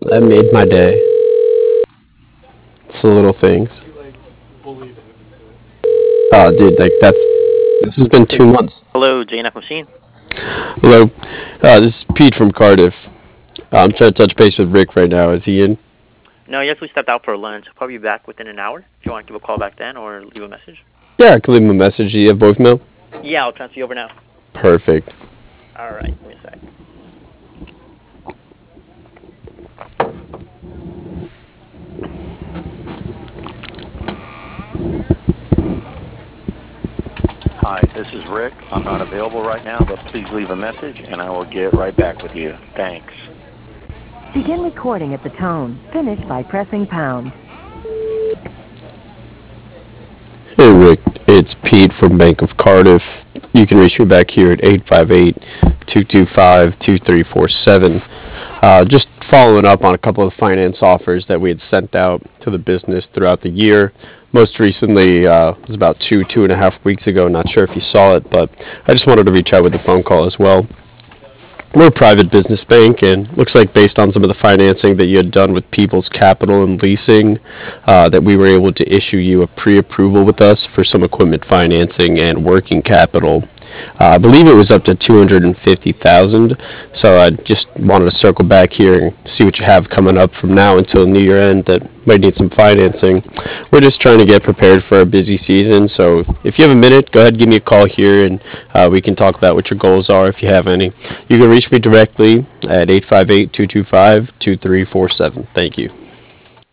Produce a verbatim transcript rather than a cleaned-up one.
That made my day. It's the little things. Oh, dude, like that's this has been two months. Hello, J N F Machine. Hello, uh, this is Pete from Cardiff. Uh, I'm trying to touch base with Rick right now. Is he in? No, he actually stepped out for lunch. I'll probably be back within an hour. If you want to give a call back then or leave a message. Yeah, I can leave him a message. Do you have voicemail? Yeah, I'll transfer you over now. Perfect. All right, give me a sec. Hi, this is Rick. I'm not available right now, but please leave a message and I will get right back with you. Thanks. Begin recording at the tone. Finish by pressing pound. Hey Rick, it's Pete from Bank of Cardiff. You can reach me back here at eight five eight, two two five, two three four seven. Uh, just following up on a couple of finance offers that we had sent out to the business throughout the year. Most recently uh, was about two, two and a half weeks ago. Not sure if you saw it, but I just wanted to reach out with a phone call as well. We're a private business bank, and looks like based on some of the financing that you had done with People's Capital and Leasing, uh, that we were able to issue you a pre-approval with us for some equipment financing and working capital. Uh, I believe it was up to two hundred fifty thousand dollars, so I just wanted to circle back here and see what you have coming up from now until New Year end that might need some financing. We're just trying to get prepared for a busy season, so if you have a minute, go ahead and give me a call here, and uh, we can talk about what your goals are if you have any. You can reach me directly at eight five eight, two two five, two three four seven. Thank you.